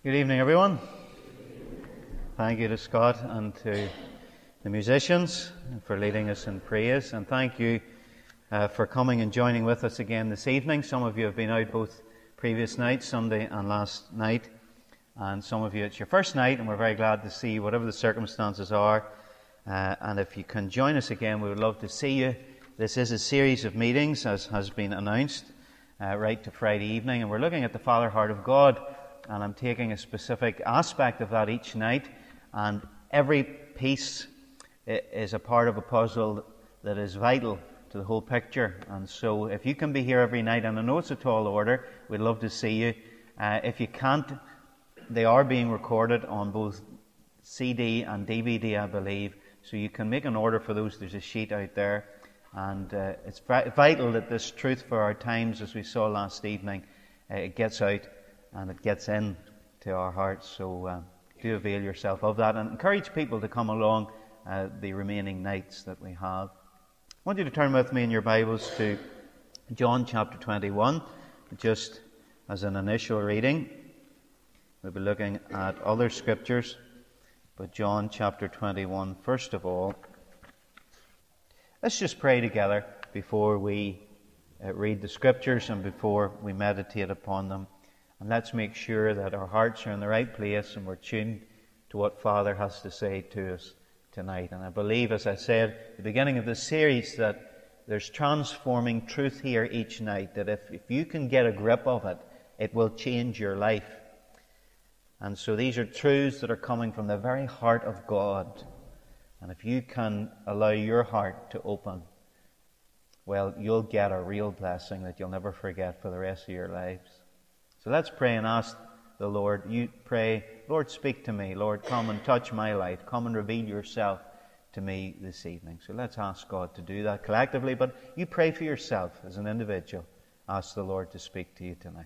Good evening, everyone. Thank you to Scott and to the musicians for leading us in praise, and thank you for coming and joining with us again this evening. Some of you have been out both previous nights, Sunday and last night, and some of you it's your first night, and we're very glad to see you, whatever the circumstances are. And if you can join us again, we would love to see you. This is a series of meetings, as has been announced, right to Friday evening, and we're looking at the Father Heart of God. And I'm taking a specific aspect of that each night, and every piece is a part of a puzzle that is vital to the whole picture. And so if you can be here every night, and I know it's a tall order, we'd love to see you. If you can't, they are being recorded on both CD and DVD, I believe, so you can make an order for those. There's a sheet out there, and it's vital that this truth for our times, as we saw last evening, it gets out and it gets in to our hearts. So do avail yourself of that and encourage people to come along the remaining nights that we have. I want you to turn with me in your Bibles to John chapter 21, just as an initial reading. We'll be looking at other scriptures, but John chapter 21 first of all. Let's just pray together before we read the scriptures and before we meditate upon them. And let's make sure that our hearts are in the right place and we're tuned to what Father has to say to us tonight. And I believe, as I said at the beginning of this series, that there's transforming truth here each night, that if you can get a grip of it, it will change your life. And so these are truths that are coming from the very heart of God. And if you can allow your heart to open, well, you'll get a real blessing that you'll never forget for the rest of your lives. So let's pray and ask the Lord. You pray, Lord, speak to me. Lord, come and touch my life. Come and reveal yourself to me this evening. So let's ask God to do that collectively. But you pray for yourself as an individual. Ask the Lord to speak to you tonight.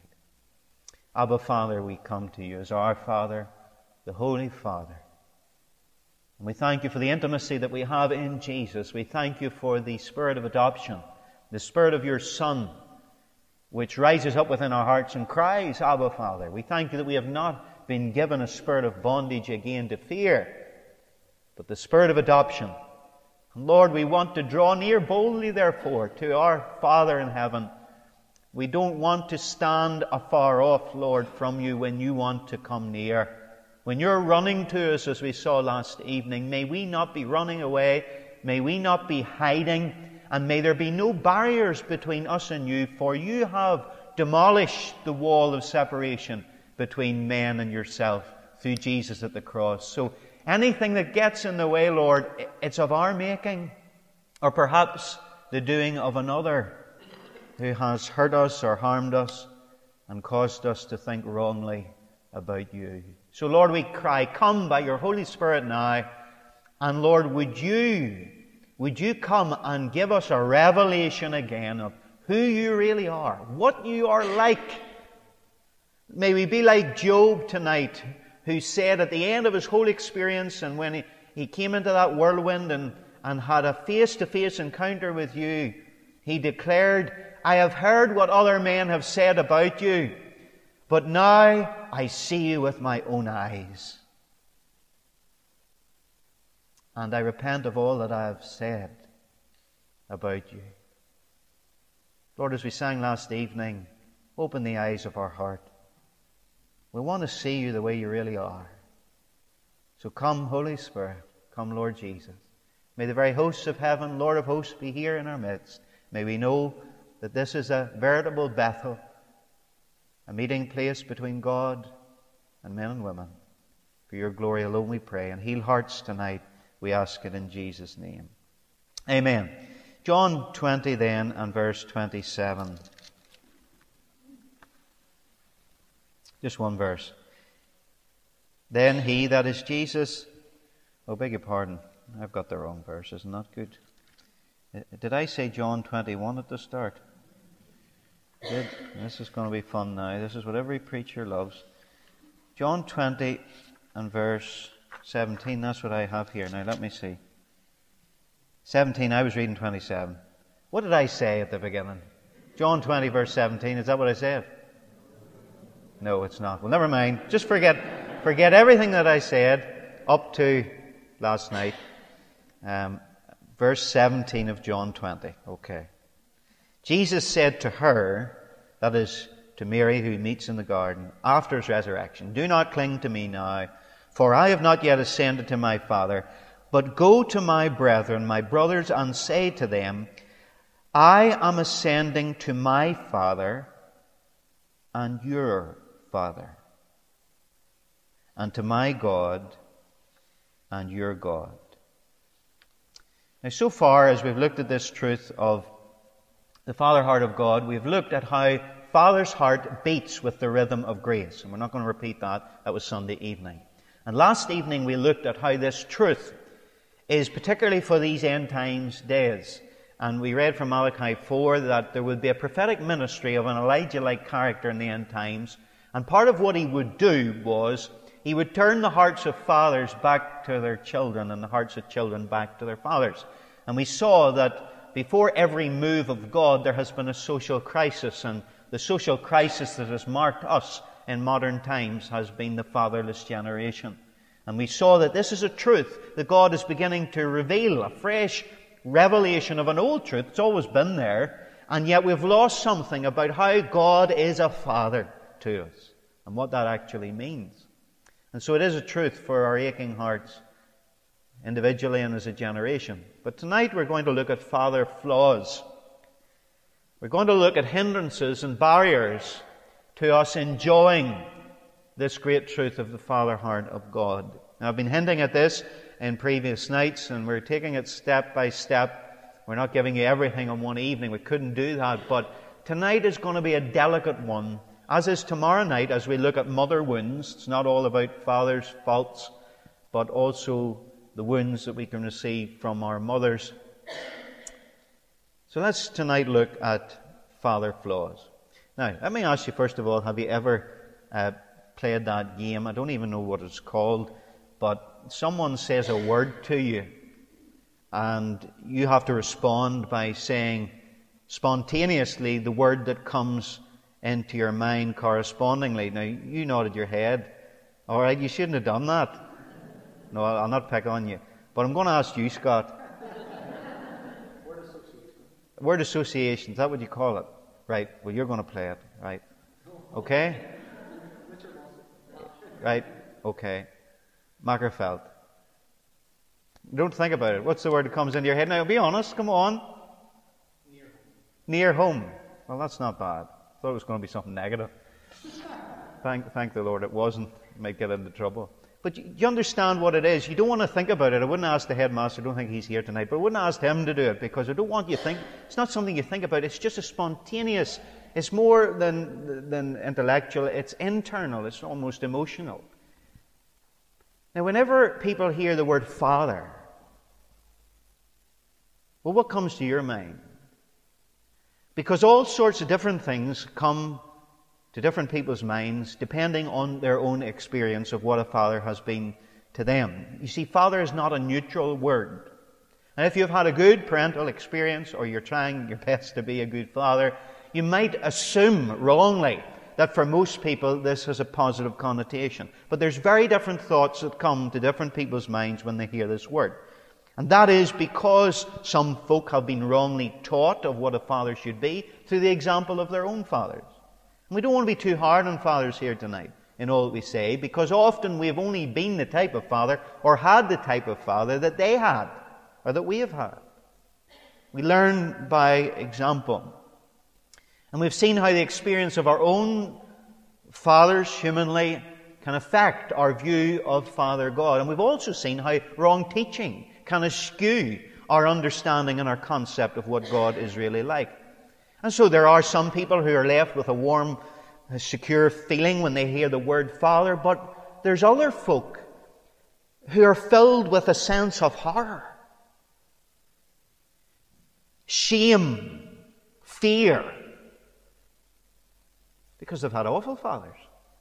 Abba, Father, we come to you as our Father, the Holy Father. And we thank you for the intimacy that we have in Jesus. We thank you for the Spirit of adoption, the Spirit of your Son, which rises up within our hearts and cries, Abba, Father. We thank you that we have not been given a spirit of bondage again to fear, but the Spirit of adoption. And Lord, we want to draw near boldly, therefore, to our Father in heaven. We don't want to stand afar off, Lord, from you when you want to come near. When you're running to us, as we saw last evening, may we not be running away, may we not be hiding, and may there be no barriers between us and you, for you have demolished the wall of separation between man and yourself through Jesus at the cross. So anything that gets in the way, Lord, it's of our making, or perhaps the doing of another who has hurt us or harmed us and caused us to think wrongly about you. So Lord, we cry, come by your Holy Spirit now, and Lord, would you come and give us a revelation again of who you really are, what you are like. May we be like Job tonight, who said at the end of his whole experience, and when he came into that whirlwind and had a face-to-face encounter with you, he declared, I have heard what other men have said about you, but now I see you with my own eyes. And I repent of all that I have said about you. Lord, as we sang last evening, open the eyes of our heart. We want to see you the way you really are. So come, Holy Spirit. Come, Lord Jesus. May the very hosts of heaven, Lord of hosts, be here in our midst. May we know that this is a veritable Bethel, a meeting place between God and men and women. For your glory alone we pray. And heal hearts tonight. We ask it in Jesus' name. Amen. John 20 then and verse 27. Just one verse. Then he, that is Jesus... Oh, beg your pardon. I've got the wrong verse. Isn't that good? Did I say John 21 at the start? Good. This is going to be fun now. This is what every preacher loves. John 20 and verse 17, that's what I have here. Now let me see. 17, I was reading 27. What did I say at the beginning? John 20 verse 17, is that what I said? No, it's not. Well, never mind. Just forget everything that I said up to last night. Verse 17 of John 20. Okay. Jesus said to her, that is to Mary who meets in the garden, after his resurrection, "Do not cling to me now, for I have not yet ascended to my Father, but go to my brethren, my brothers, and say to them, I am ascending to my Father and your Father, and to my God and your God." Now, so far as we've looked at this truth of the Father heart of God, we've looked at how Father's heart beats with the rhythm of grace. And we're not going to repeat that. That was Sunday evening. And last evening we looked at how this truth is particularly for these end times days. And we read from Malachi 4 that there would be a prophetic ministry of an Elijah-like character in the end times. And part of what he would do was he would turn the hearts of fathers back to their children and the hearts of children back to their fathers. And we saw that before every move of God there has been a social crisis, and the social crisis that has marked us in modern times has been the fatherless generation. And we saw that this is a truth that God is beginning to reveal, a fresh revelation of an old truth. It's always been there, and yet we've lost something about how God is a father to us and what that actually means. And so it is a truth for our aching hearts, individually and as a generation. But tonight we're going to look at father flaws. We're going to look at hindrances and barriers to us enjoying this great truth of the Father heart of God. Now, I've been hinting at this in previous nights, and we're taking it step by step. We're not giving you everything on one evening. We couldn't do that. But tonight is going to be a delicate one, as is tomorrow night as we look at mother wounds. It's not all about father's faults, but also the wounds that we can receive from our mothers. So let's tonight look at father flaws. Now, let me ask you first of all, have you ever played that game? I don't even know what it's called, but someone says a word to you and you have to respond by saying spontaneously the word that comes into your mind correspondingly. Now, you nodded your head. All right, you shouldn't have done that. No, I'll not pick on you. But I'm going to ask you, Scott. Word association, is that what you call it? Right, well, you're going to play it, right? Okay? Right, okay. Mackerfeld. Don't think about it. What's the word that comes into your head? Now, be honest, come on. Near home. Well, that's not bad. I thought it was going to be something negative. Thank the Lord it wasn't. You might get into trouble. But you understand what it is. You don't want to think about it. I wouldn't ask the headmaster. I don't think he's here tonight. But I wouldn't ask him to do it because I don't want you to think. It's not something you think about. It's just a spontaneous. It's more than intellectual. It's internal. It's almost emotional. Now, whenever people hear the word father, well, what comes to your mind? Because all sorts of different things come to different people's minds depending on their own experience of what a father has been to them. You see, father is not a neutral word. And if you've had a good parental experience or you're trying your best to be a good father, you might assume wrongly that for most people this has a positive connotation. But there's very different thoughts that come to different people's minds when they hear this word. And that is because some folk have been wrongly taught of what a father should be through the example of their own fathers. And we don't want to be too hard on fathers here tonight in all that we say, because often we have only been the type of father or had the type of father that they had or that we have had. We learn by example. And we've seen how the experience of our own fathers humanly can affect our view of Father God. And we've also seen how wrong teaching can eschew our understanding and our concept of what God is really like. And so there are some people who are left with a warm, secure feeling when they hear the word Father, but there's other folk who are filled with a sense of horror, shame, fear, because they've had awful fathers.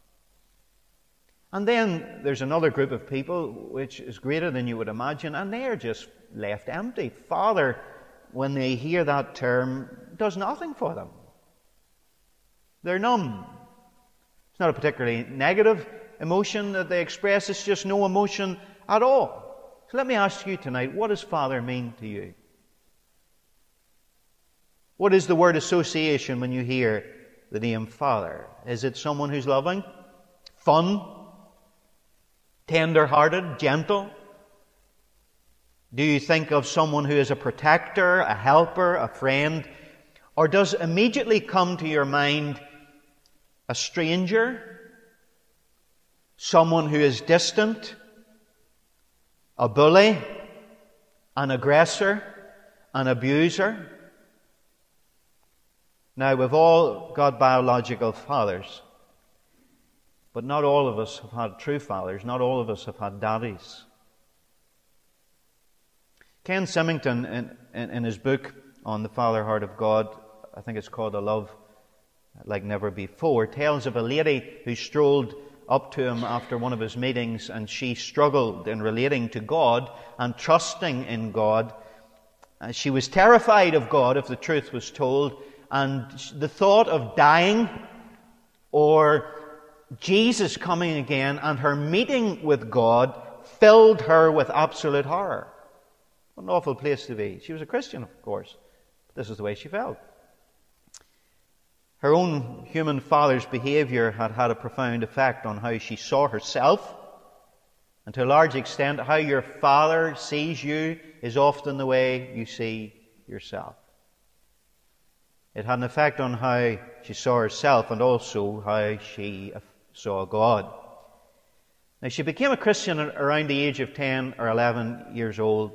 And then there's another group of people which is greater than you would imagine, and they are just left empty. Father, when they hear that term, does nothing for them. They're numb. It's not a particularly negative emotion that they express. It's just no emotion at all. So let me ask you tonight, what does Father mean to you? What is the word association when you hear the name Father? Is it someone who's loving, fun, tender-hearted, gentle? Do you think of someone who is a protector, a helper, a friend? Or does immediately come to your mind a stranger? Someone who is distant? A bully? An aggressor? An abuser? Now, we've all got biological fathers, but not all of us have had true fathers. Not all of us have had daddies. Ken Symington, in his book on the Father Heart of God, I think it's called A Love Like Never Before, tells of a lady who strolled up to him after one of his meetings, and she struggled in relating to God and trusting in God. She was terrified of God, if the truth was told, and the thought of dying or Jesus coming again and her meeting with God filled her with absolute horror. What an awful place to be. She was a Christian, of course. But this is the way she felt. Her own human father's behaviour had had a profound effect on how she saw herself. And to a large extent, how your father sees you is often the way you see yourself. It had an effect on how she saw herself and also how she saw God. Now, she became a Christian around the age of 10 or 11 years old.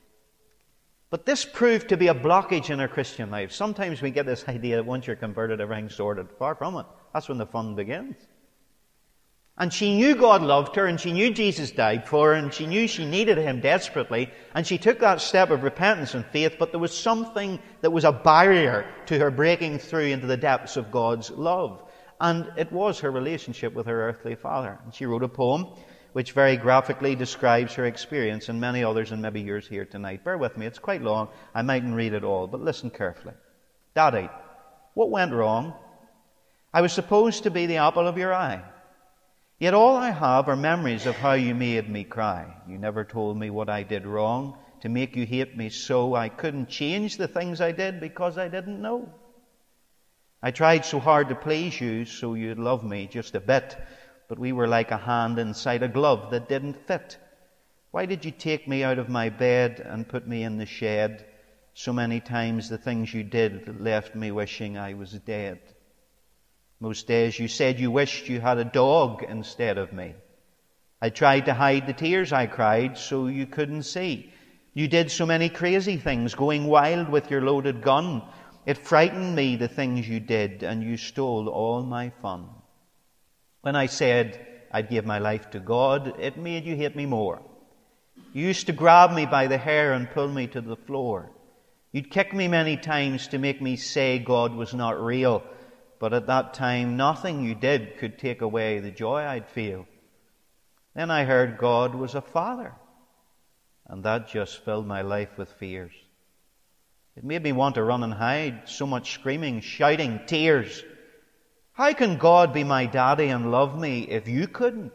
But this proved to be a blockage in her Christian life. Sometimes we get this idea that once you're converted, everything's sorted. Far from it. That's when the fun begins. And she knew God loved her, and she knew Jesus died for her, and she knew she needed Him desperately, and she took that step of repentance and faith, but there was something that was a barrier to her breaking through into the depths of God's love. And it was her relationship with her earthly father. And she wrote a poem which very graphically describes her experience, and many others, and maybe yours here tonight. Bear with me, it's quite long. I mightn't read it all, but listen carefully. Daddy, what went wrong? I was supposed to be the apple of your eye. Yet all I have are memories of how you made me cry. You never told me what I did wrong to make you hate me so. I couldn't change the things I did because I didn't know. I tried so hard to please you so you'd love me just a bit, but we were like a hand inside a glove that didn't fit. Why did you take me out of my bed and put me in the shed? So many times the things you did left me wishing I was dead. Most days you said you wished you had a dog instead of me. I tried to hide the tears I cried so you couldn't see. You did so many crazy things, going wild with your loaded gun. It frightened me, the things you did, and you stole all my fun. When I said I'd give my life to God, it made you hate me more. You used to grab me by the hair and pull me to the floor. You'd kick me many times to make me say God was not real. But at that time, nothing you did could take away the joy I'd feel. Then I heard God was a father, and that just filled my life with fears. It made me want to run and hide, so much screaming, shouting, tears. How can God be my daddy and love me if you couldn't?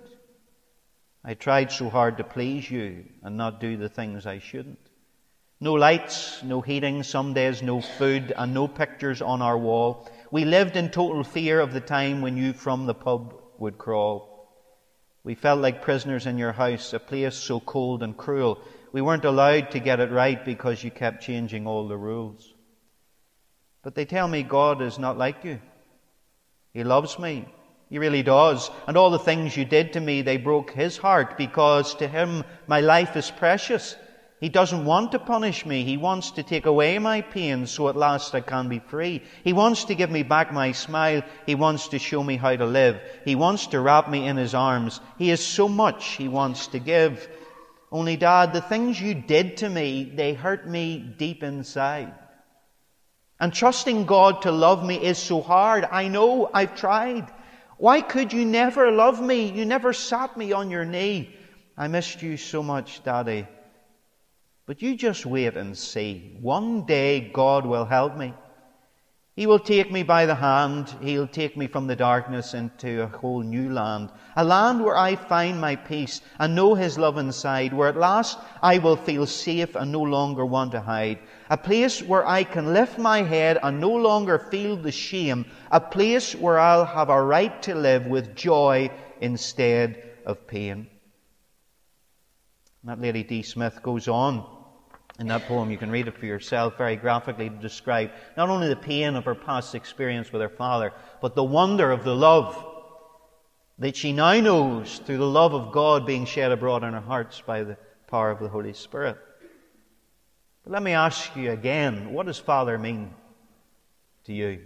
I tried so hard to please you and not do the things I shouldn't. No lights, no heating, some days no food, and no pictures on our wall. We lived in total fear of the time when you from the pub would crawl. We felt like prisoners in your house, a place so cold and cruel. We weren't allowed to get it right because you kept changing all the rules. But they tell me God is not like you. He loves me. He really does. And all the things you did to me, they broke His heart because to Him my life is precious. He doesn't want to punish me. He wants to take away my pain so at last I can be free. He wants to give me back my smile. He wants to show me how to live. He wants to wrap me in His arms. He has so much He wants to give. Only, Dad, the things you did to me, they hurt me deep inside. And trusting God to love me is so hard. I know, I've tried. Why could you never love me? You never sat me on your knee. I missed you so much, Daddy. But you just wait and see. One day God will help me. He will take me by the hand. He'll take me from the darkness into a whole new land. A land where I find my peace and know His love inside. Where at last I will feel safe and no longer want to hide. A place where I can lift my head and no longer feel the shame. A place where I'll have a right to live with joy instead of pain. And that Lady D. Smith goes on in that poem, you can read it for yourself, very graphically to describe not only the pain of her past experience with her father, but the wonder of the love that she now knows through the love of God being shed abroad in her hearts by the power of the Holy Spirit. But let me ask you again, what does Father mean to you?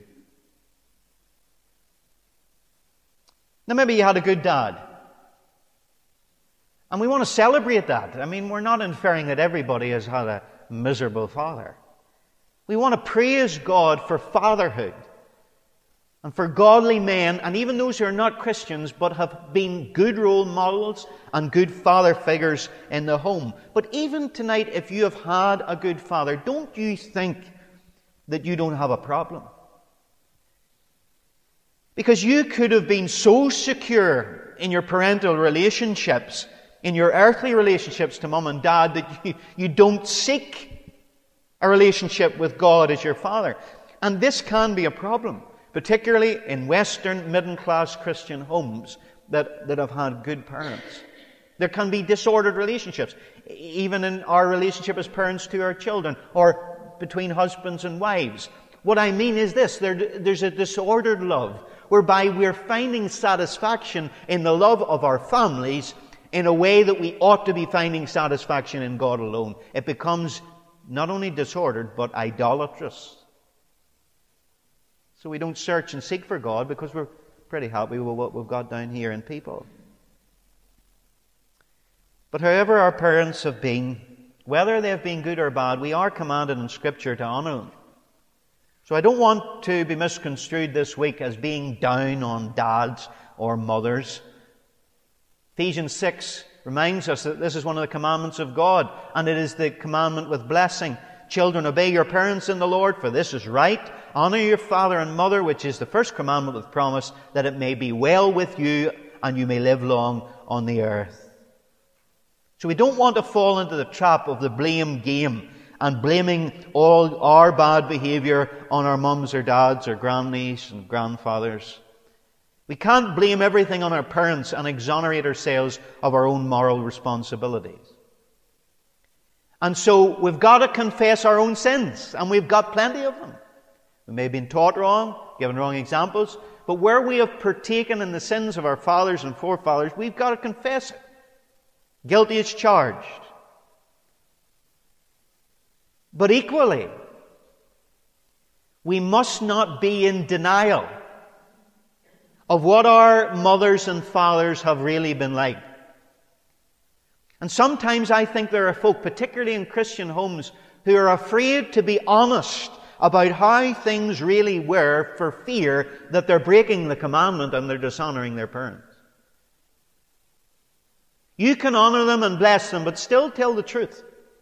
Now maybe you had a good dad. And we want to celebrate that. I mean, we're not inferring that everybody has had a miserable father. We want to praise God for fatherhood and for godly men, and even those who are not Christians but have been good role models and good father figures in the home. But even tonight, if you have had a good father, don't you think that you don't have a problem? Because you could have been so secure in your parental relationships, in your earthly relationships to mum and dad, that you don't seek a relationship with God as your Father. And this can be a problem, particularly in Western middle-class Christian homes that have had good parents. There can be disordered relationships, even in our relationship as parents to our children, or between husbands and wives. What I mean is this, there's a disordered love, whereby we're finding satisfaction in the love of our families in a way that we ought to be finding satisfaction in God alone. It becomes not only disordered, but idolatrous. So we don't search and seek for God because we're pretty happy with what we've got down here in people. But however our parents have been, whether they have been good or bad, we are commanded in Scripture to honour them. So I don't want to be misconstrued this week as being down on dads or mothers. Ephesians 6 reminds us that this is one of the commandments of God, and it is the commandment with blessing. Children, obey your parents in the Lord, for this is right. Honour your father and mother, which is the first commandment with promise, that it may be well with you and you may live long on the earth. So we don't want to fall into the trap of the blame game and blaming all our bad behaviour on our mums or dads or grannies and grandfathers. We can't blame everything on our parents and exonerate ourselves of our own moral responsibilities. And so we've got to confess our own sins, and we've got plenty of them. We may have been taught wrong, given wrong examples, but where we have partaken in the sins of our fathers and forefathers, we've got to confess it. Guilty as charged. But equally, we must not be in denial of what our mothers and fathers have really been like. And sometimes I think there are folk, particularly in Christian homes, who are afraid to be honest about how things really were for fear that they're breaking the commandment and they're dishonouring their parents. You can honour them and bless them, but still tell the truth.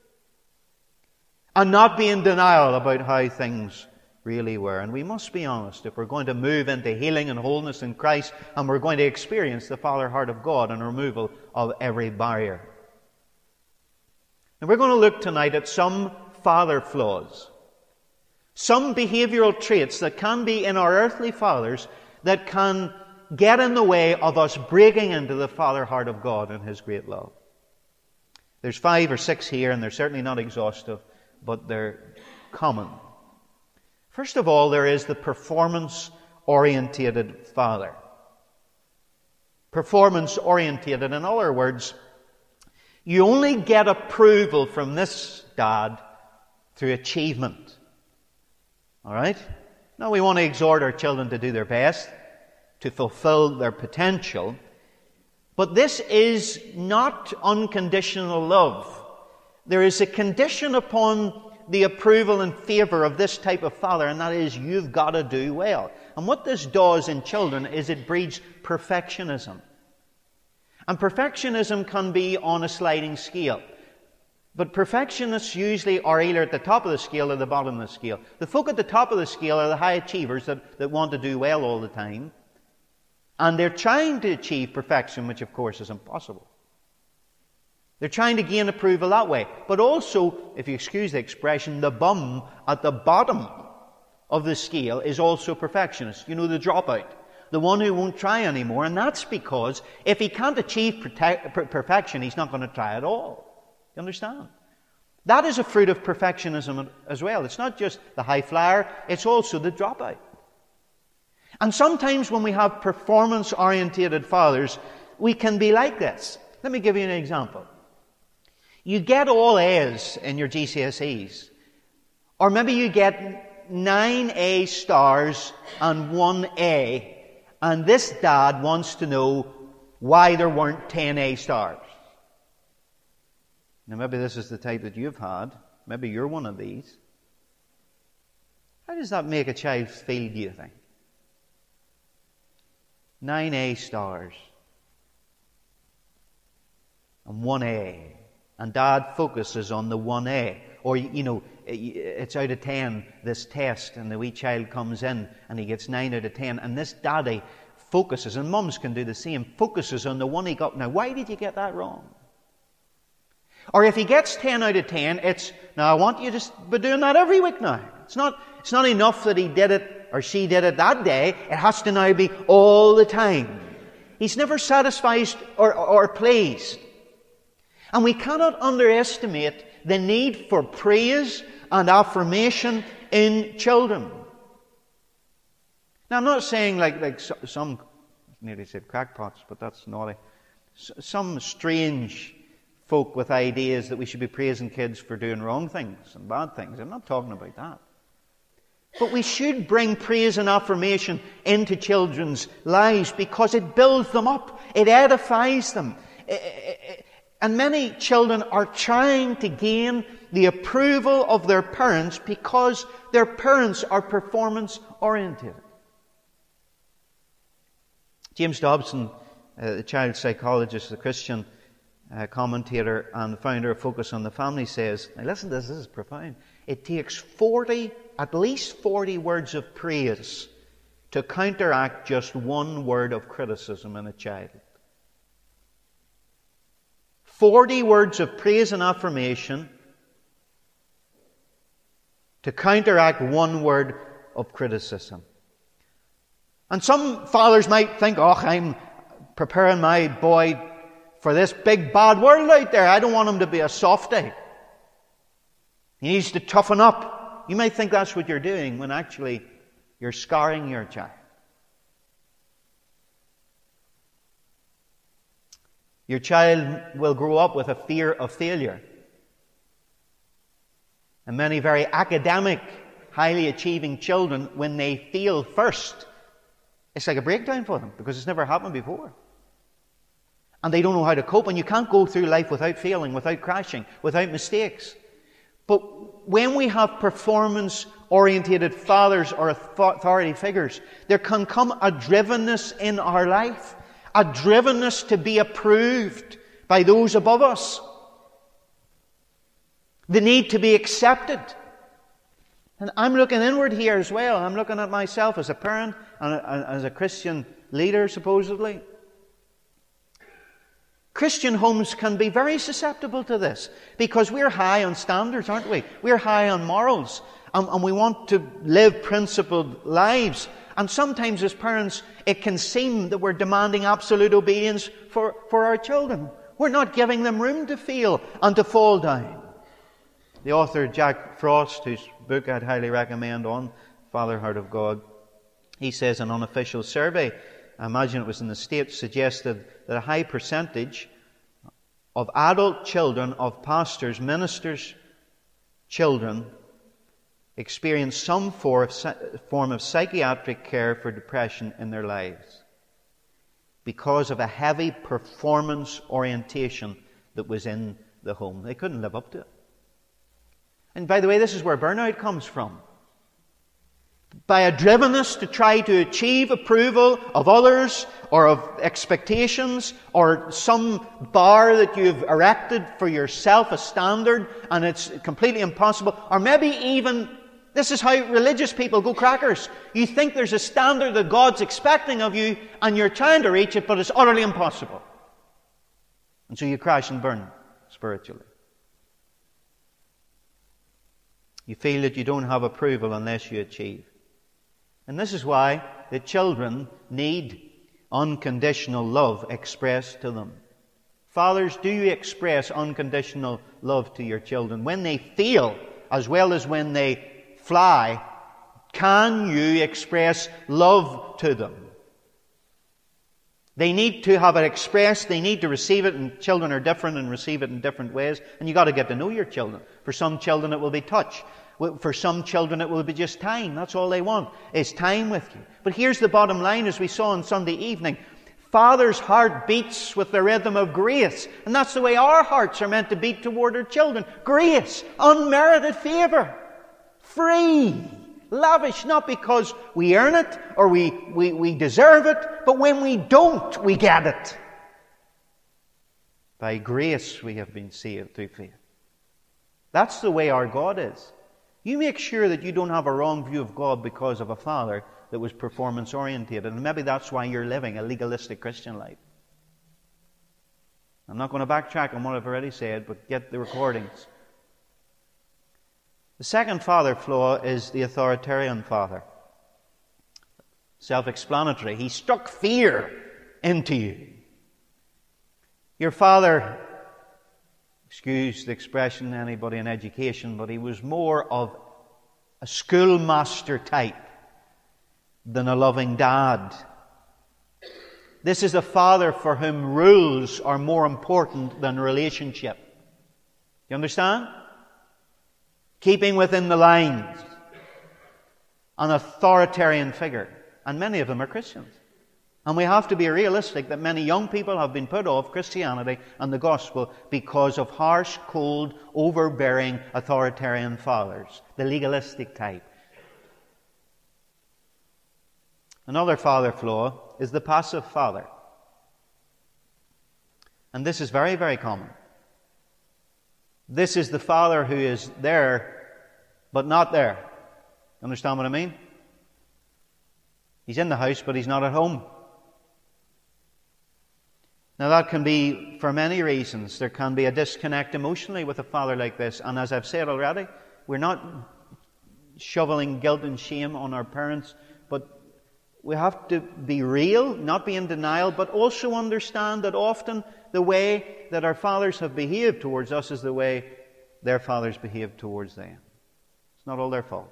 And not be in denial about how things really were. And we must be honest if we're going to move into healing and wholeness in Christ, and we're going to experience the Father heart of God and removal of every barrier. And we're going to look tonight at some father flaws, some behavioural traits that can be in our earthly fathers that can get in the way of us breaking into the Father heart of God and His great love. There's 5 or 6 here, and they're certainly not exhaustive, but they're common. First of all, there is the performance-orientated father. Performance-orientated. In other words, you only get approval from this dad through achievement. All right? Now, we want to exhort our children to do their best, to fulfill their potential. But this is not unconditional love. There is a condition upon the approval and favour of this type of father, and that is you've got to do well. And what this does in children is it breeds perfectionism. And perfectionism can be on a sliding scale. But perfectionists usually are either at the top of the scale or the bottom of the scale. The folk at the top of the scale are the high achievers that want to do well all the time. And they're trying to achieve perfection, which of course is impossible. They're trying to gain approval that way. But also, if you excuse the expression, the bum at the bottom of the scale is also perfectionist. You know, the dropout. The one who won't try anymore. And that's because if he can't achieve perfection, he's not going to try at all. You understand? That is a fruit of perfectionism as well. It's not just the high flyer, it's also the dropout. And sometimes when we have performance-orientated fathers, we can be like this. Let me give you an example. You get all A's in your GCSEs. Or maybe you get 9 A stars and 1 A. And this dad wants to know why there weren't 10 A stars. Now maybe this is the type that you've had. Maybe you're one of these. How does that make a child feel, do you think? 9 A stars. And 1 A. And Dad focuses on the 1 A. Or, you know, it's out of 10, this test, and the wee child comes in and he gets 9 out of 10. And this daddy focuses, and mums can do the same, focuses on the one he got. Now, why did you get that wrong? Or if he gets 10 out of 10, it's, now I want you to be doing that every week now. It's not enough that he did it or she did it that day. It has to now be all the time. He's never satisfied or pleased. And we cannot underestimate the need for praise and affirmation in children. Now I'm not saying like some, I nearly said crackpots, but that's naughty. Some strange folk with ideas that we should be praising kids for doing wrong things and bad things. I'm not talking about that. But we should bring praise and affirmation into children's lives because it builds them up. It edifies them. And many children are trying to gain the approval of their parents because their parents are performance-oriented. James Dobson, the child psychologist, the Christian commentator and founder of Focus on the Family, says, now listen to this is profound. It takes at least 40 words of praise to counteract just one word of criticism in a child. 40 words of praise and affirmation to counteract one word of criticism. And some fathers might think, oh, I'm preparing my boy for this big bad world out there. I don't want him to be a softie. He needs to toughen up. You might think that's what you're doing when actually you're scarring your child. Your child will grow up with a fear of failure. And many very academic, highly achieving children, when they fail first, it's like a breakdown for them because it's never happened before. And they don't know how to cope. And you can't go through life without failing, without crashing, without mistakes. But when we have performance-orientated fathers or authority figures, there can come a drivenness in our life. A drivenness to be approved by those above us. The need to be accepted. And I'm looking inward here as well. I'm looking at myself as a parent and as a Christian leader, supposedly. Christian homes can be very susceptible to this because we're high on standards, aren't we? We're high on morals and we want to live principled lives. And sometimes as parents, it can seem that we're demanding absolute obedience for our children. We're not giving them room to fail and to fall down. The author Jack Frost, whose book I'd highly recommend on Fatherhood of God, he says an unofficial survey, I imagine it was in the States, suggested that a high percentage of adult children of pastors, ministers' children experience some form of psychiatric care for depression in their lives because of a heavy performance orientation that was in the home. They couldn't live up to it. And by the way, this is where burnout comes from. by a drivenness to try to achieve approval of others or of expectations or some bar that you've erected for yourself, a standard, and it's completely impossible. Or maybe even, this is how religious people go crackers. You think there's a standard that God's expecting of you and you're trying to reach it, but it's utterly impossible. And so you crash and burn spiritually. You feel that you don't have approval unless you achieve. And this is why the children need unconditional love expressed to them. Fathers, do you express unconditional love to your children? When they fail, as well as when they fly, can you express love to them? They need to have it expressed, they need to receive it, and children are different and receive it in different ways. And you've got to get to know your children. For some children it will be touch. For some children it will be just time. That's all they want, is time with you. But here's the bottom line, as we saw on Sunday evening. Father's heart beats with the rhythm of grace. And that's the way our hearts are meant to beat toward our children. Grace, unmerited favour, free, lavish, not because we earn it or we deserve it, but when we don't, we get it. By grace we have been saved through faith. That's the way our God is. You make sure that you don't have a wrong view of God because of a father that was performance orientated. And maybe that's why you're living a legalistic Christian life. I'm not going to backtrack on what I've already said, but get the recordings. The second father flaw is the authoritarian father. Self-explanatory. He struck fear into you. Your father, excuse the expression, anybody in education, but he was more of a schoolmaster type than a loving dad. This is a father for whom rules are more important than relationship. You understand? Keeping within the lines. An authoritarian figure. And many of them are Christians. And we have to be realistic that many young people have been put off Christianity and the gospel because of harsh, cold, overbearing, authoritarian fathers. The legalistic type. Another father flaw is the passive father. And this is very, very common. This is the father who is there, but not there. Understand what I mean? He's in the house, but he's not at home. Now that can be for many reasons. There can be a disconnect emotionally with a father like this. And as I've said already, we're not shoveling guilt and shame on our parents, but we have to be real, not be in denial, but also understand that often the way that our fathers have behaved towards us is the way their fathers behaved towards them. It's not all their fault.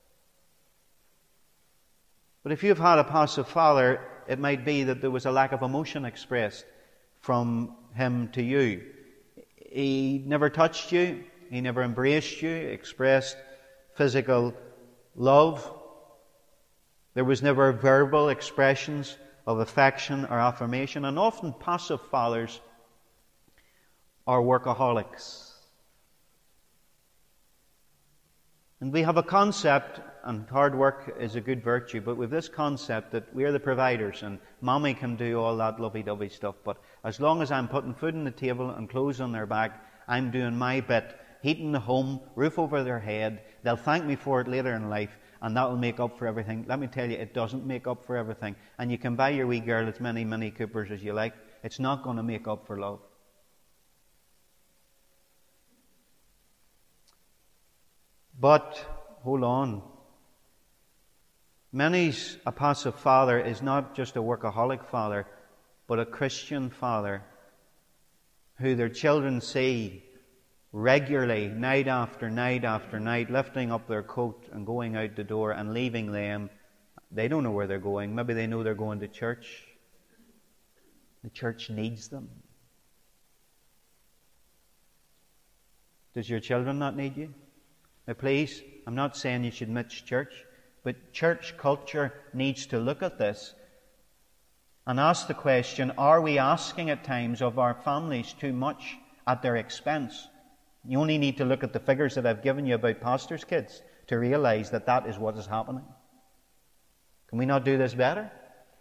But if you've had a passive father, it might be that there was a lack of emotion expressed from him to you. He never touched you. He never embraced you, expressed physical love. There was never verbal expressions of affection or affirmation. And often passive fathers are workaholics. And we have a concept, and hard work is a good virtue, but with this concept that we're the providers and mommy can do all that lovey-dovey stuff, but as long as I'm putting food on the table and clothes on their back, I'm doing my bit, heating the home, roof over their head. They'll thank me for it later in life, and that will make up for everything. Let me tell you, it doesn't make up for everything. And you can buy your wee girl as many Mini Coopers as you like. It's not going to make up for love. But, hold on. Many's a passive father is not just a workaholic father, but a Christian father who their children see regularly, night after night after night, lifting up their coat and going out the door and leaving them. They don't know where they're going. Maybe they know they're going to church. The church needs them. Does your children not need you? Now please, I'm not saying you should miss church, but church culture needs to look at this and ask the question, are we asking at times of our families too much at their expense? You only need to look at the figures that I've given you about pastors' kids to realize that that is what is happening. Can we not do this better?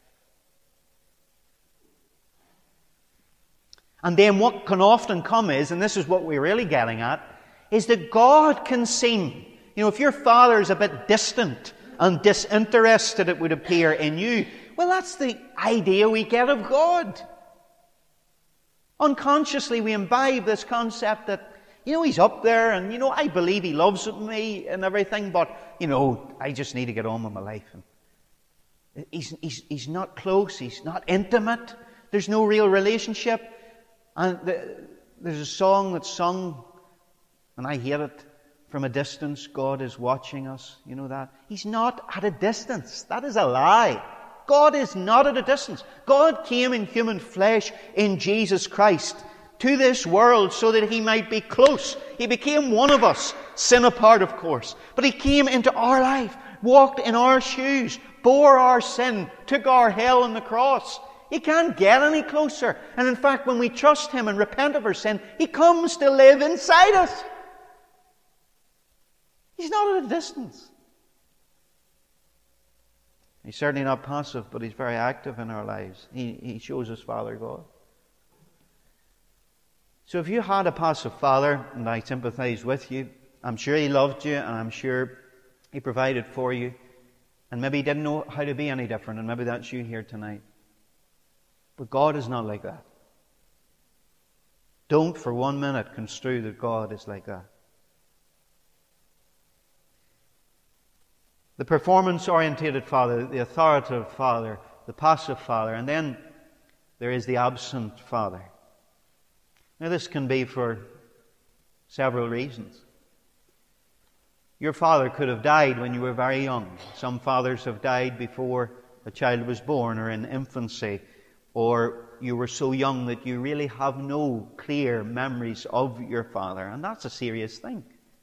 And then what can often come is, and this is what we're really getting at, is that God can seem, if your father is a bit distant and disinterested, it would appear, in you, well, that's the idea we get of God. Unconsciously we imbibe this concept that, He's up there and, I believe He loves me and everything, but, I just need to get on with my life. And he's not close, He's not intimate, there's no real relationship. And there's a song that's sung, and I hear it from a distance, God is watching us. You know that? He's not at a distance. That is a lie. God is not at a distance. God came in human flesh in Jesus Christ to this world so that He might be close. He became one of us, sin apart, of course. But He came into our life, walked in our shoes, bore our sin, took our hell on the cross. He can't get any closer. And in fact, when we trust Him and repent of our sin, He comes to live inside us. He's not at a distance. He's certainly not passive, but He's very active in our lives. He shows us Father God. So if you had a passive father, and I sympathize with you, I'm sure he loved you, and I'm sure he provided for you, and maybe he didn't know how to be any different, and maybe that's you here tonight. But God is not like that. Don't for 1 minute construe that God is like that. The performance-orientated father, the authoritative father, the passive father, and then there is the absent father. Now this can be for several reasons. Your father could have died when you were very young. Some fathers have died before a child was born or in infancy, or you were so young that you really have no clear memories of your father, and that's a serious thing.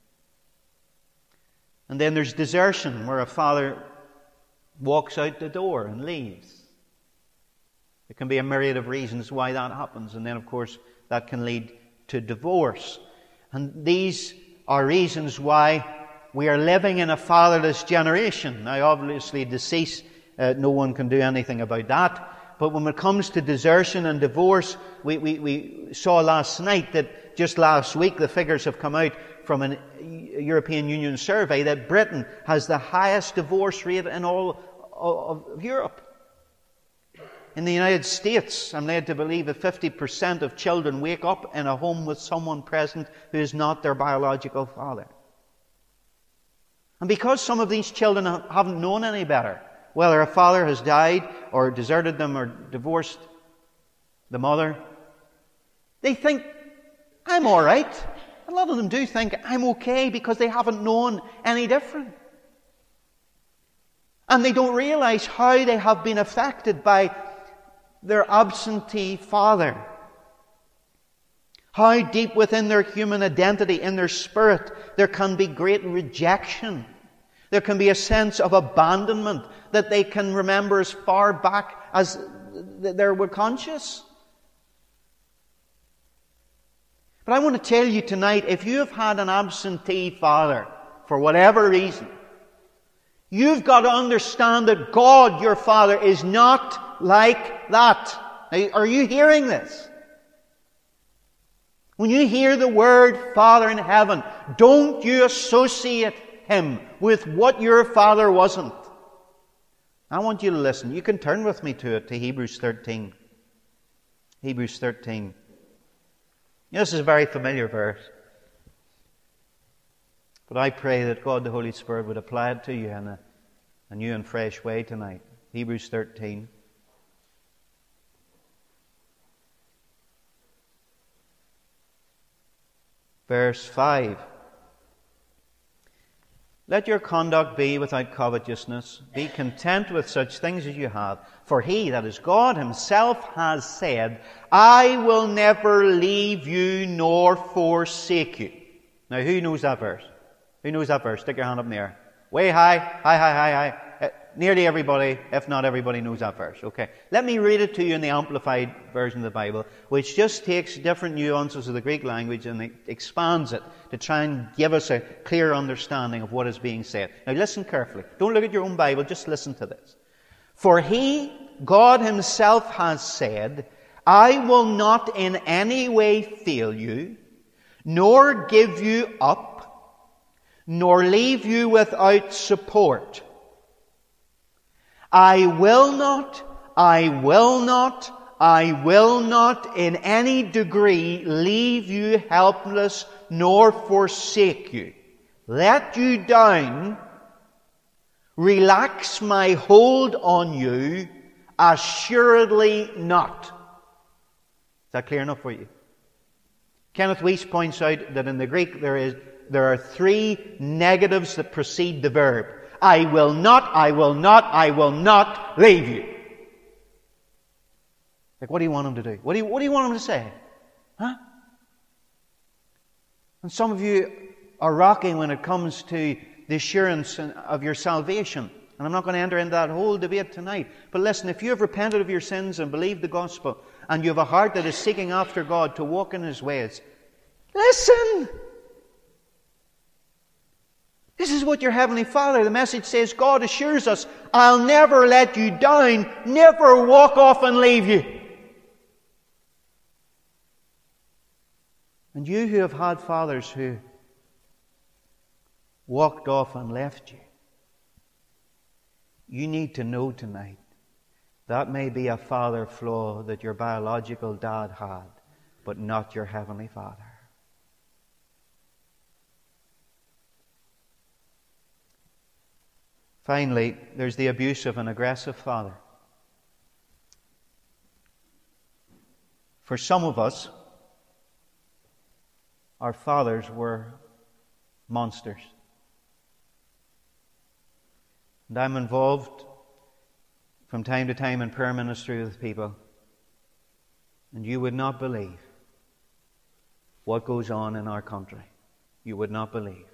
And then there's desertion, where a father walks out the door and leaves. There can be a myriad of reasons why that happens, and then of course that can lead to divorce. And these are reasons why we are living in a fatherless generation. Now obviously deceased, no one can do anything about that. But when it comes to desertion and divorce, we saw last night that just last week the figures have come out from a European Union survey that Britain has the highest divorce rate in all of Europe. In the United States, I'm led to believe that 50% of children wake up in a home with someone present who is not their biological father. And because some of these children haven't known any better, whether a father has died or deserted them or divorced the mother, they think, I'm all right. A lot of them do think, I'm okay, because they haven't known any different. And they don't realize how they have been affected by their absentee father. How deep within their human identity, in their spirit, there can be great rejection. There can be a sense of abandonment that they can remember as far back as they were conscious. But I want to tell you tonight, if you have had an absentee father, for whatever reason, you've got to understand that God, your Father, is not like that. Now, are you hearing this? When you hear the word Father in heaven, don't you associate Him with what your father wasn't. I want you to listen. You can turn with me to it, to Hebrews 13. Hebrews 13. This is a very familiar verse. But I pray that God the Holy Spirit would apply it to you in a new and fresh way tonight. Hebrews 13. Verse 5. Let your conduct be without covetousness. Be content with such things as you have. For He, that is God Himself, has said, I will never leave you nor forsake you. Now, who knows that verse? Who knows that verse? Stick your hand up in the air. Way high. High. Nearly everybody, if not everybody, knows that verse. Okay. Let me read it to you in the Amplified version of the Bible, which just takes different nuances of the Greek language and expands it to try and give us a clear understanding of what is being said. Now listen carefully. Don't look at your own Bible, just listen to this. For He, God Himself, has said, I will not in any way fail you, nor give you up, nor leave you without support. I will not in any degree leave you helpless nor forsake you. Let you down, relax my hold on you, assuredly not. Is that clear enough for you? Kenneth Weiss points out that in the Greek there are three negatives that precede the verb. I will not leave you. Like, what do you want him to do? What do you want him to say? Huh? And some of you are rocking when it comes to the assurance of your salvation. And I'm not going to enter into that whole debate tonight. But listen, if you have repented of your sins and believed the gospel, and you have a heart that is seeking after God to walk in His ways, listen! This is what your Heavenly Father, the message says, God assures us, I'll never let you down, never walk off and leave you. And you who have had fathers who walked off and left you, you need to know tonight that may be a father flaw that your biological dad had, but not your Heavenly Father. Finally, there's the abusive and aggressive father. For some of us, our fathers were monsters. And I'm involved from time to time in prayer ministry with people. And you would not believe what goes on in our country. You would not believe.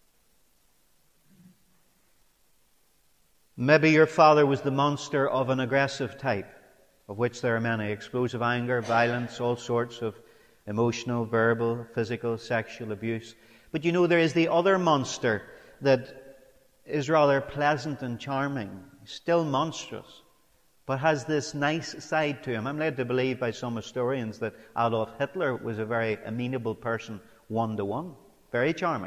Maybe your father was the monster of an aggressive type, of which there are many. Explosive anger, violence, all sorts of emotional, verbal, physical, sexual abuse. But you know, there is the other monster that is rather pleasant and charming, still monstrous, but has this nice side to him. I'm led to believe by some historians that Adolf Hitler was a very amenable person, one-to-one, very charming.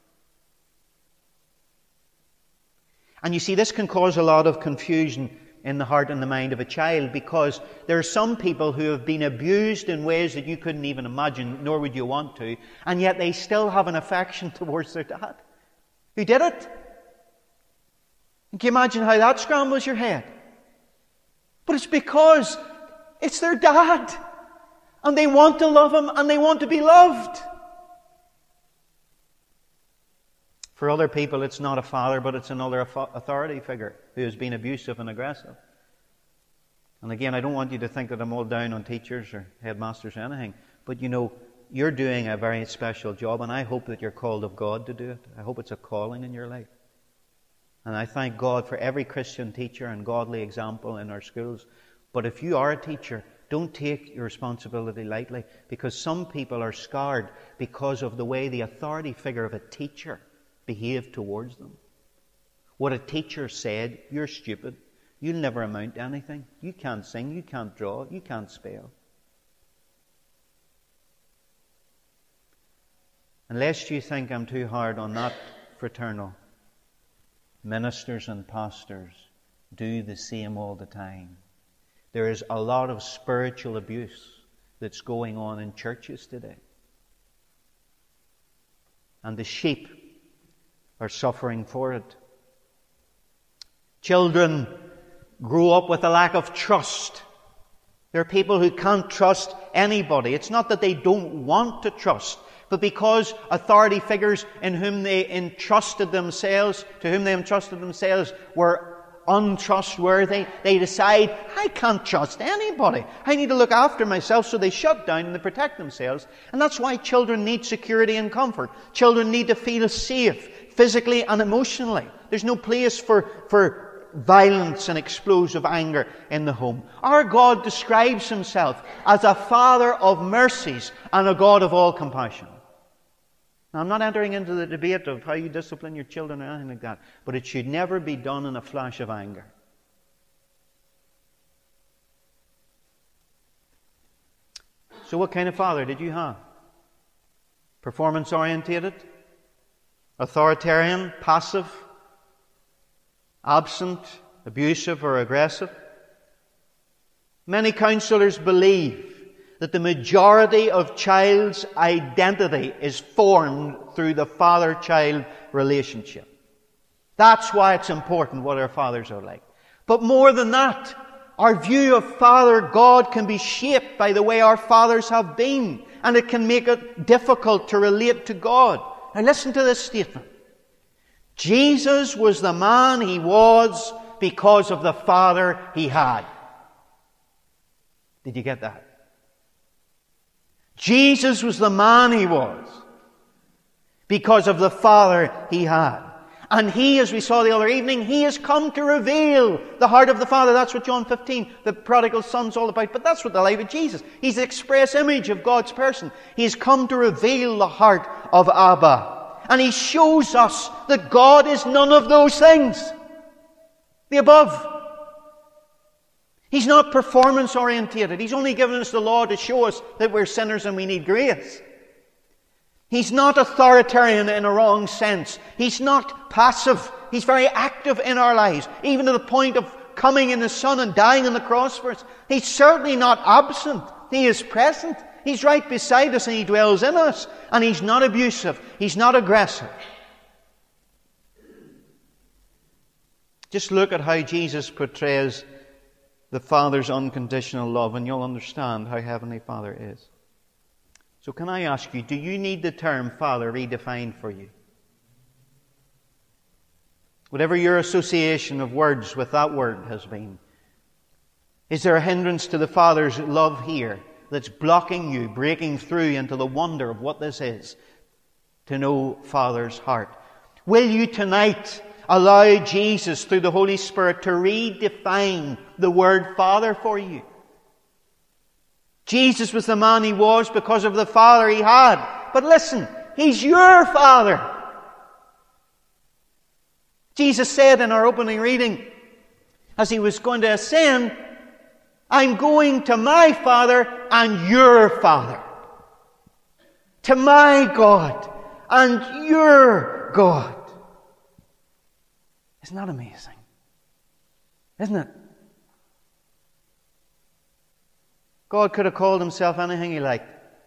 And you see, this can cause a lot of confusion in the heart and the mind of a child, because there are some people who have been abused in ways that you couldn't even imagine, nor would you want to, and yet they still have an affection towards their dad. Who did it? And can you imagine how that scrambles your head? But it's because it's their dad, and they want to love him, and they want to be loved. For other people, it's not a father, but it's another authority figure who has been abusive and aggressive. And again, I don't want you to think that I'm all down on teachers or headmasters or anything, but you know, you're doing a very special job, and I hope that you're called of God to do it. I hope it's a calling in your life. And I thank God for every Christian teacher and godly example in our schools. But if you are a teacher, don't take your responsibility lightly, because some people are scarred because of the way the authority figure of a teacher behaved towards them. What a teacher said, you're stupid, you'll never amount to anything, you can't sing, you can't draw, you can't spell. Unless you think I'm too hard on that fraternal, ministers and pastors do the same all the time. There is a lot of spiritual abuse that's going on in churches today. And the sheep are suffering for it. Children grow up with a lack of trust. There are people who can't trust anybody. It's not that they don't want to trust, but because authority figures in whom they entrusted themselves, were untrustworthy, they decide, I can't trust anybody. I need to look after myself, so they shut down and they protect themselves. And that's why children need security and comfort. Children need to feel safe, physically and emotionally. There's no place for violence and explosive anger in the home. Our God describes Himself as a Father of mercies and a God of all compassion. Now, I'm not entering into the debate of how you discipline your children or anything like that, but it should never be done in a flash of anger. So what kind of father did you have? Performance-orientated? Authoritarian? Passive? Absent? Abusive or aggressive? Many counselors believe that the majority of child's identity is formed through the father-child relationship. That's why it's important what our fathers are like. But more than that, our view of Father God can be shaped by the way our fathers have been, and it can make it difficult to relate to God. Now listen to this statement. Jesus was the man He was because of the Father He had. Did you get that? Jesus was the man He was because of the Father He had. And He, as we saw the other evening, He has come to reveal the heart of the Father. That's what John 15, the prodigal son's all about. But that's what the life of Jesus. He's the express image of God's person. He's come to reveal the heart of Abba. And He shows us that God is none of those things. The above. He's not performance-orientated. He's only given us the law to show us that we're sinners and we need grace. He's not authoritarian in a wrong sense. He's not passive. He's very active in our lives, even to the point of coming in the Son and dying on the cross for us. He's certainly not absent. He is present. He's right beside us and He dwells in us. And He's not abusive. He's not aggressive. Just look at how Jesus portrays the Father's unconditional love, and you'll understand how Heavenly Father is. So can I ask you, do you need the term Father redefined for you? Whatever your association of words with that word has been, is there a hindrance to the Father's love here that's blocking you, breaking through into the wonder of what this is, to know Father's heart? Will you tonight allow Jesus, through the Holy Spirit, to redefine the word Father for you? Jesus was the man He was because of the Father He had. But listen, He's your Father. Jesus said in our opening reading, as He was going to ascend, I'm going to my Father and your Father. To my God and your God. Isn't that amazing? Isn't it? God could have called Himself anything He liked.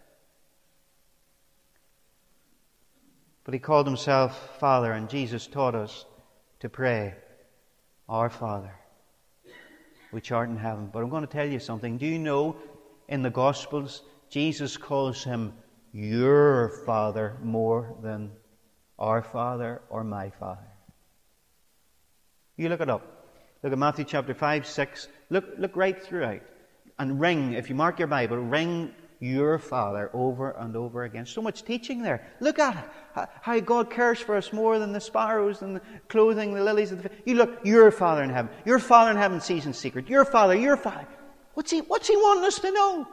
But He called Himself Father, and Jesus taught us to pray, Our Father, which art in heaven. But I'm going to tell you something. Do you know in the Gospels, Jesus calls Him your Father more than our Father or my Father? You look it up. Look at Matthew chapter 5, 6. Look right throughout. And ring, if you mark your Bible, ring your Father over and over again. So much teaching there. Look at it. How God cares for us more than the sparrows and the clothing, the lilies of the field. You look, your Father in heaven. Your Father in heaven sees in secret. Your Father, your Father. What's He wanting us to know?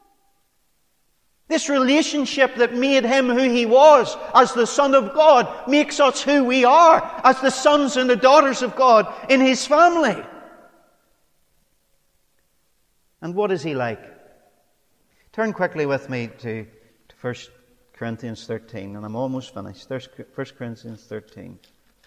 This relationship that made Him who He was as the Son of God makes us who we are as the sons and the daughters of God in His family. And what is He like? Turn quickly with me to 1 Corinthians 13, and I'm almost finished. 1 Corinthians 13.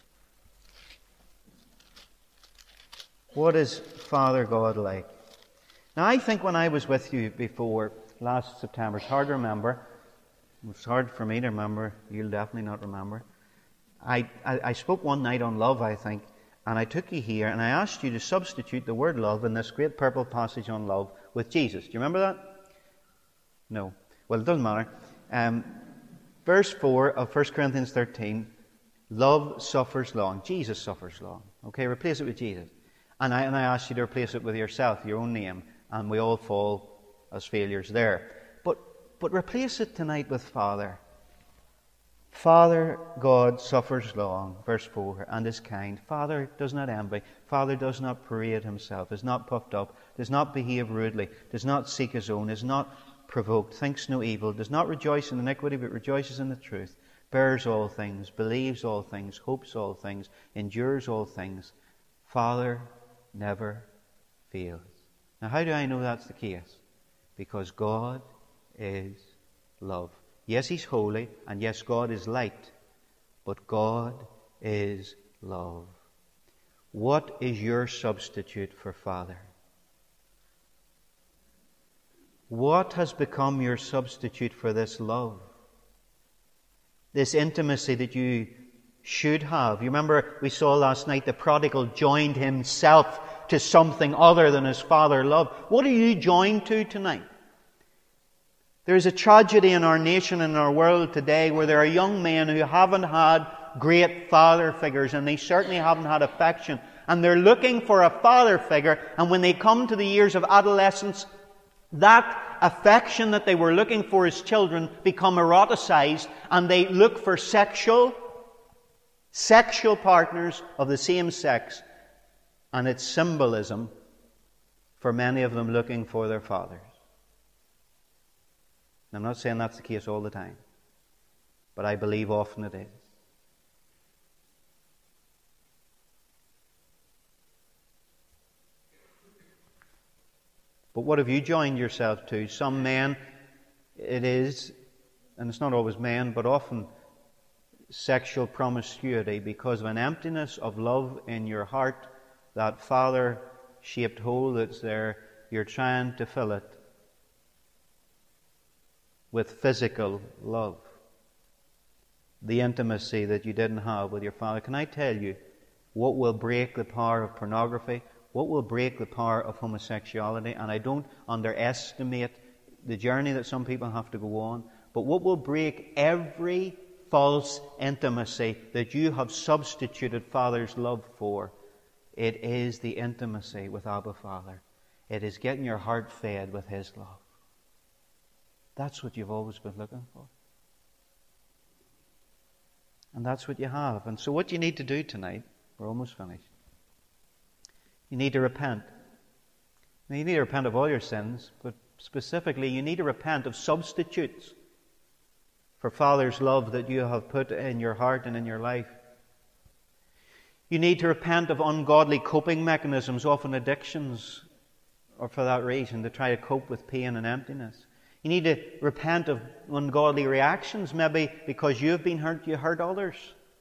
What is Father God like? Now, I think when I was with you before last September, it's hard to remember. It's hard for me to remember. You'll definitely not remember. I spoke one night on love, I think, and I took you here and I asked you to substitute the word love in this great purple passage on love with Jesus. Do you remember that? No. Well, it doesn't matter. Verse 4 of 1 Corinthians 13, love suffers long. Jesus suffers long. Okay, replace it with Jesus. And I asked you to replace it with yourself, your own name, and we all fall as failures there. But replace it tonight with Father. Father God suffers long, verse 4, and is kind. Father does not envy. Father does not parade himself, is not puffed up, does not behave rudely, does not seek his own, is not provoked, thinks no evil, does not rejoice in iniquity, but rejoices in the truth, bears all things, believes all things, hopes all things, endures all things. Father never fails. Now, how do I know that's the case? Because God is love. Yes, He's holy, and yes, God is light, but God is love. What is your substitute for Father? What has become your substitute for this love? This intimacy that you should have. You remember we saw last night the prodigal joined himself to something other than his father loved. What are you joined to tonight? There is a tragedy in our nation and our world today where there are young men who haven't had great father figures, and they certainly haven't had affection. And they're looking for a father figure, and when they come to the years of adolescence, that affection that they were looking for as children become eroticized, and they look for sexual partners of the same sex. And it's symbolism for many of them looking for their fathers. I'm not saying that's the case all the time, but I believe often it is. But what have you joined yourself to? Some men, it is, and it's not always men, but often sexual promiscuity because of an emptiness of love in your heart, that father-shaped hole that's there, you're trying to fill it with physical love. The intimacy that you didn't have with your father. Can I tell you what will break the power of pornography? What will break the power of homosexuality? And I don't underestimate the journey that some people have to go on. But what will break every false intimacy that you have substituted Father's love for? It is the intimacy with Abba Father. It is getting your heart fed with His love. That's what you've always been looking for. And that's what you have. And so what you need to do tonight, we're almost finished. You need to repent. Now, you need to repent of all your sins, but specifically you need to repent of substitutes for Father's love that you have put in your heart and in your life. You need to repent of ungodly coping mechanisms, often addictions, or for that reason, to try to cope with pain and emptiness. You need to repent of ungodly reactions, maybe because you've been hurt, you hurt others.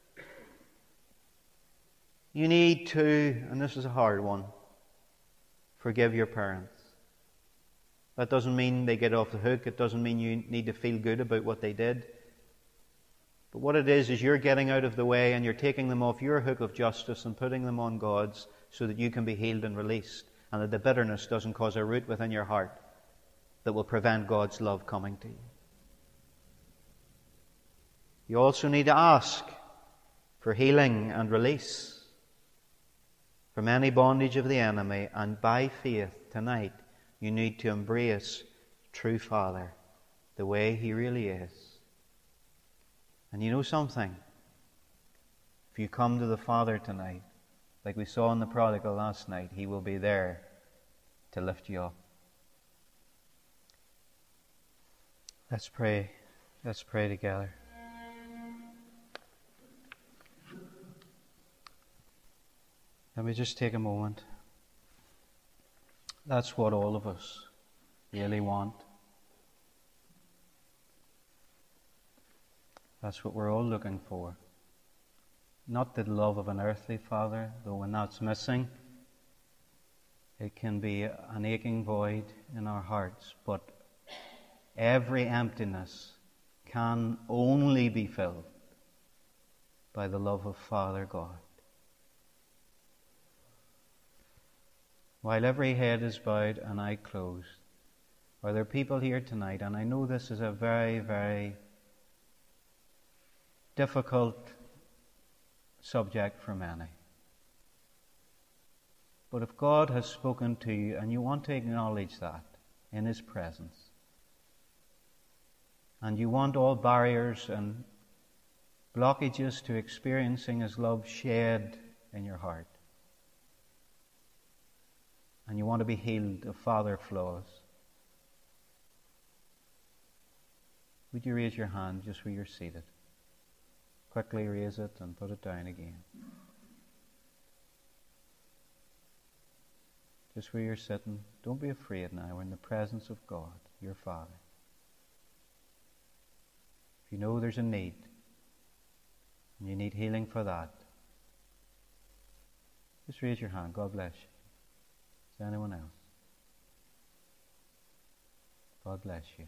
You need to, and this is a hard one, forgive your parents. That doesn't mean they get off the hook. It doesn't mean you need to feel good about what they did. But what it is you're getting out of the way and you're taking them off your hook of justice and putting them on God's so that you can be healed and released, and that the bitterness doesn't cause a root within your heart that will prevent God's love coming to you. You also need to ask for healing and release from any bondage of the enemy, and by faith tonight you need to embrace true Father the way He really is. And you know something? If you come to the Father tonight, like we saw in the prodigal last night, He will be there to lift you up. Let's pray. Let's pray together. Let me just take a moment. That's what all of us really want. That's what we're all looking for. Not the love of an earthly father, though when that's missing, it can be an aching void in our hearts. But every emptiness can only be filled by the love of Father God. While every head is bowed and eye closed, are there people here tonight, and I know this is a very, very difficult subject for many. But if God has spoken to you and you want to acknowledge that in His presence, and you want all barriers and blockages to experiencing His love shed in your heart, and you want to be healed of father flaws, would you raise your hand just where you're seated? Quickly raise it and put it down again. Just where you're sitting. Don't be afraid now. We're in the presence of God, your Father. If you know there's a need, and you need healing for that, just raise your hand. God bless you. Is there anyone else? God bless you.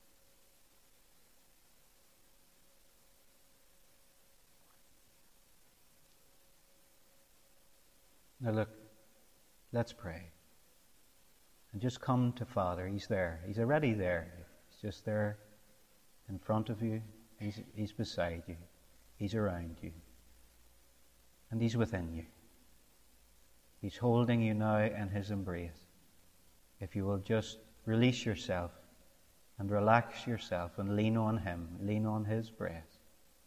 Now look, let's pray. And just come to Father. He's there. He's already there. He's just there in front of you. He's beside you. He's around you. And He's within you. He's holding you now in His embrace. If you will just release yourself and relax yourself and lean on Him, lean on His breast.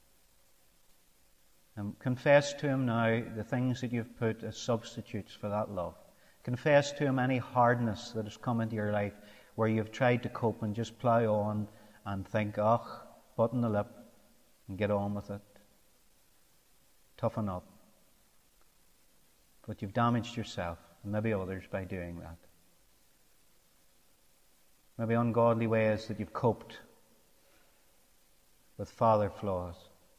And confess to Him now the things that you've put as substitutes for that love. Confess to Him any hardness that has come into your life where you've tried to cope and just plough on and think, button the lip and get on with it. Toughen up. But you've damaged yourself and maybe others by doing that. Maybe ungodly ways that you've coped with father flaws.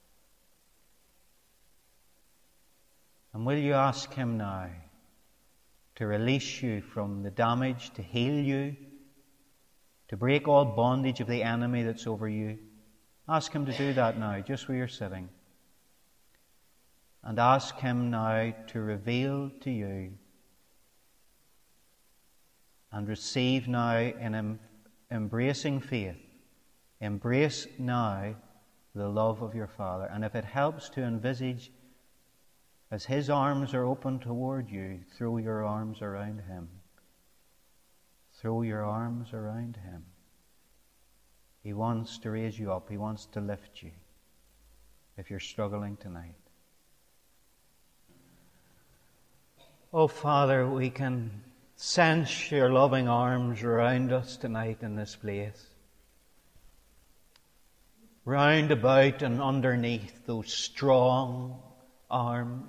And will you ask Him now to release you from the damage, to heal you, to break all bondage of the enemy that's over you? Ask Him to do that now, just where you're sitting. And ask Him now to reveal to you and receive now in embracing faith. Embrace now the love of your Father. And if it helps to envisage, as His arms are open toward you, throw your arms around Him. Throw your arms around Him. He wants to raise you up. He wants to lift you if you're struggling tonight. Oh, Father, we can sense your loving arms around us tonight in this place. Round about and underneath those strong arms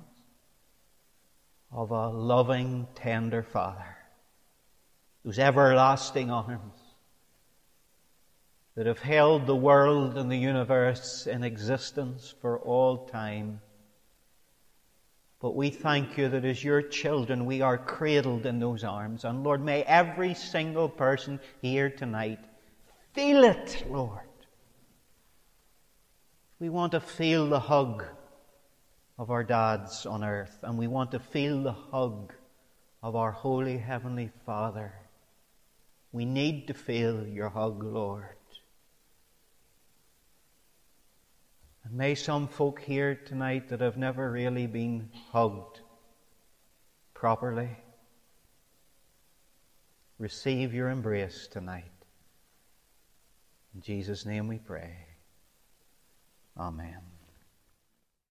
of a loving, tender Father. Those everlasting arms that have held the world and the universe in existence for all time. But we thank you that as your children we are cradled in those arms. And Lord, may every single person here tonight feel it, Lord. We want to feel the hug of our dads on earth, and we want to feel the hug of our holy Heavenly Father. We need to feel your hug, Lord. And may some folk here tonight that have never really been hugged properly receive your embrace tonight. In Jesus' name we pray. Amen.